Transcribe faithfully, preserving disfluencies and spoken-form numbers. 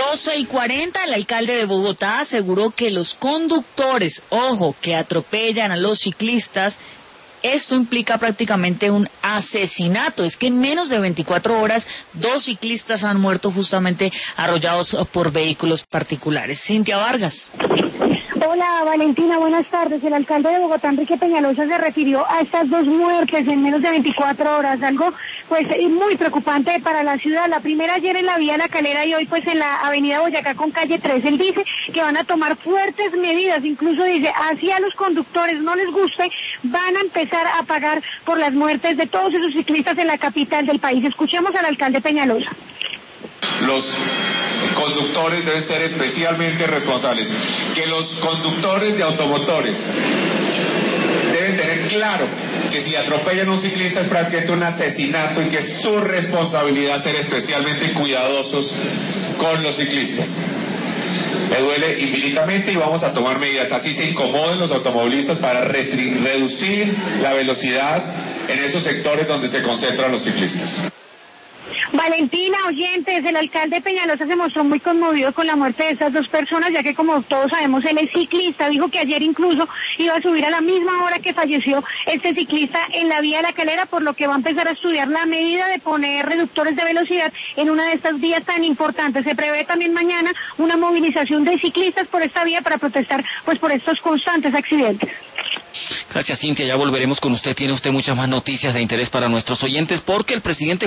doce y cuarenta, el alcalde de Bogotá aseguró que los conductores, ojo, que atropellan a los ciclistas, esto implica prácticamente un asesinato. Es que en menos de veinticuatro horas, dos ciclistas han muerto justamente arrollados por vehículos particulares. Cintia Vargas. Hola Valentina, buenas tardes. El alcalde de Bogotá, Enrique Peñalosa, se refirió a estas dos muertes en menos de veinticuatro horas, algo pues muy preocupante para la ciudad. La primera ayer en la vía La Calera y hoy pues en la avenida Boyacá con calle tres. Él dice que van a tomar fuertes medidas, incluso dice, así a los conductores no les guste, van a empezar a pagar por las muertes de todos esos ciclistas en la capital del país. Escuchemos al alcalde Peñalosa. Los conductores deben ser especialmente responsables, que los conductores de automotores deben tener claro que si atropellan a un ciclista es prácticamente un asesinato y que es su responsabilidad ser especialmente cuidadosos con los ciclistas. Me duele infinitamente y vamos a tomar medidas, así se incomoden los automovilistas, para reducir la velocidad en esos sectores donde se concentran los ciclistas. Valentina, oyentes, el alcalde Peñalosa se mostró muy conmovido con la muerte de estas dos personas, ya que como todos sabemos, él es ciclista. Dijo que ayer incluso iba a subir a la misma hora que falleció este ciclista en la vía La Calera, por lo que va a empezar a estudiar la medida de poner reductores de velocidad en una de estas vías tan importantes. Se prevé también mañana una movilización de ciclistas por esta vía para protestar pues por estos constantes accidentes. Gracias, Cintia, ya volveremos con usted. Tiene usted muchas más noticias de interés para nuestros oyentes, porque el presidente